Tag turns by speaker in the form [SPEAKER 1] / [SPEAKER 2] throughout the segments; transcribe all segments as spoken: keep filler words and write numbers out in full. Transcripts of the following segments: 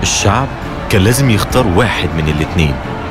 [SPEAKER 1] الشعب كان لازم يختار واحد من الاتنين،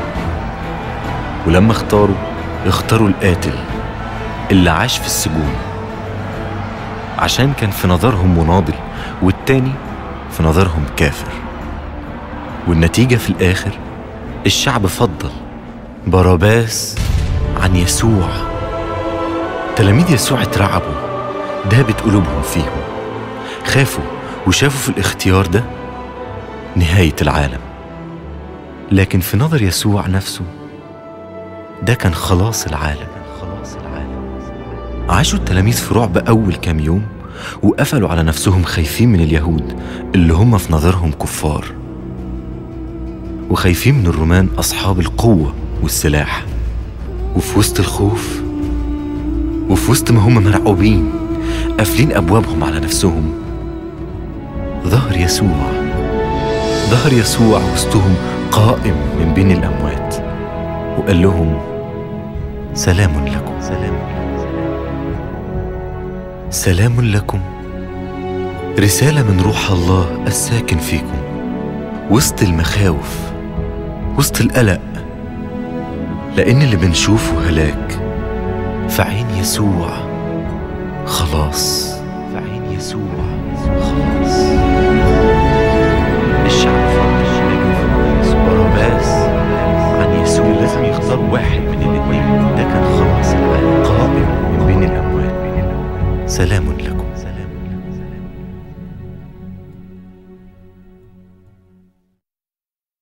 [SPEAKER 1] ولما اختاروا اختاروا القاتل اللي عاش في السجون، عشان كان في نظرهم مناضل والتاني في نظرهم كافر. والنتيجة في الآخر الشعب فضل باراباس عن يسوع. تلاميذ يسوع اترعبوا، دابت قلوبهم فيهم، خافوا وشافوا في الاختيار ده نهاية العالم. لكن في نظر يسوع نفسه ده كان خلاص العالم. عاشوا التلاميذ في رعب أول كام يوم، وقفلوا على نفسهم خايفين من اليهود اللي هم في نظرهم كفار، وخايفين من الرومان أصحاب القوة والسلاح. وفي وسط الخوف وفي وسط ما هم مرعوبين قافلين أبوابهم على نفسهم، ظهر يسوع ظهر يسوع وسطهم قائم من بين الأموات، وقال لهم سلام لكم سلام سلام لكم. رسالة من روح الله الساكن فيكم وسط المخاوف، وسط القلق، لأن اللي بنشوفه هلاك، فعين يسوع خلاص. فعين يسوع خلاص. الشعب فضل باراباس عن يسوع. لازم يختار واحد من الاثنين، ده كان خلاص العالم قائم من بين الأموات. سلام لكم.